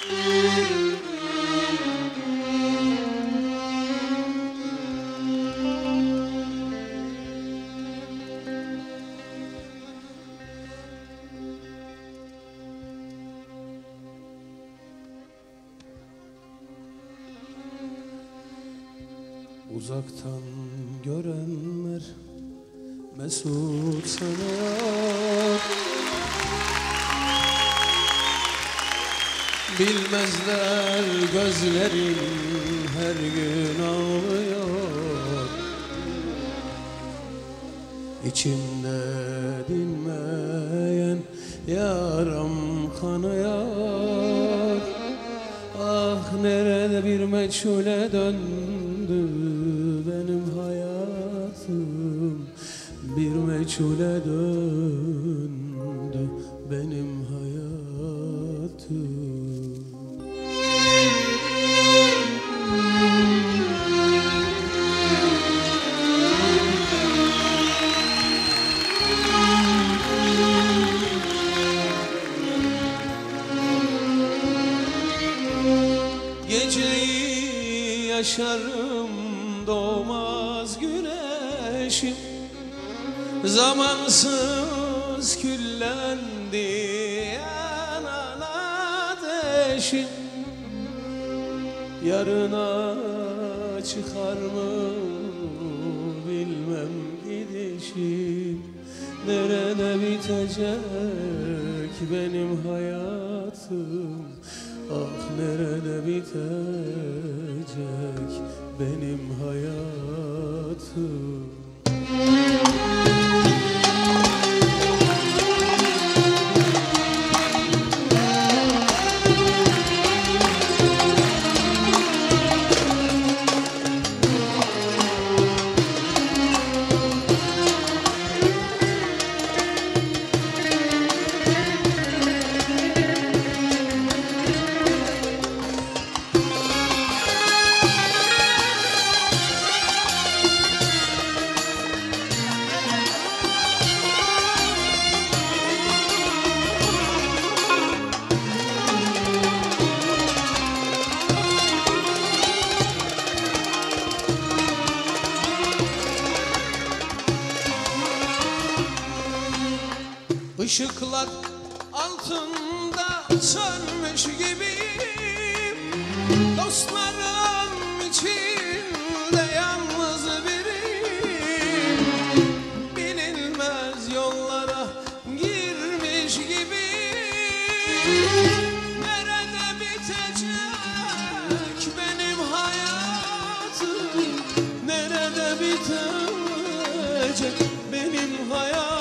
Uzaktan görenler mesut sanıyor, bilmezler gözlerin her gün ağlıyor. İçimde dinmeyen yaram kanıyor. Ah nerede bir meçhule döndü benim hayatım, bir meçhule döndü benim hayatım. Geceyi yaşarım, doğmaz güneşim, zamansız küllendi yanan ateşim. Yarına çıkar mı bilmem gidişim, nerede bitecek benim hayatım, ah nerede bitecek benim hayatım. Işıklar altında sönmüş gibiyim, dostlarım içinde yalnız biriyim. Bilinmez yollara girmiş gibiyim, nerede bitecek benim hayatım, nerede bitecek benim hayatım.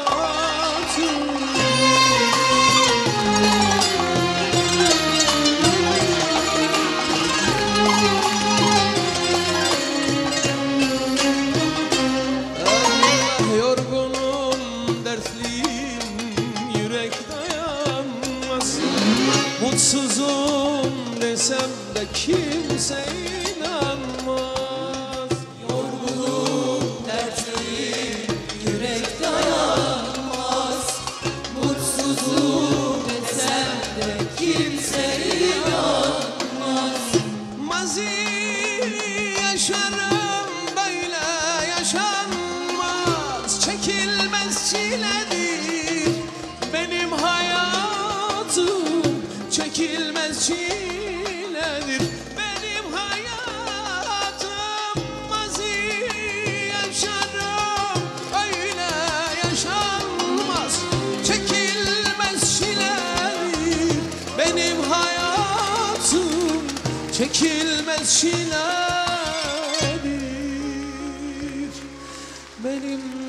Mutsuzum desem de kimse inanmaz. Yorgunum, dertliyim, yürek dayanmaz. Mutsuzum desem de kimse inanmaz. Mazi yaşarım, böyle yaşanmaz. Çekilmez çiledir benim hayatım, çekilmez çiledir benim hayatım. Mazi yaşarım, öyle yaşanmaz. Çekilmez çiledir benim hayatım, çekilmez çiledir benim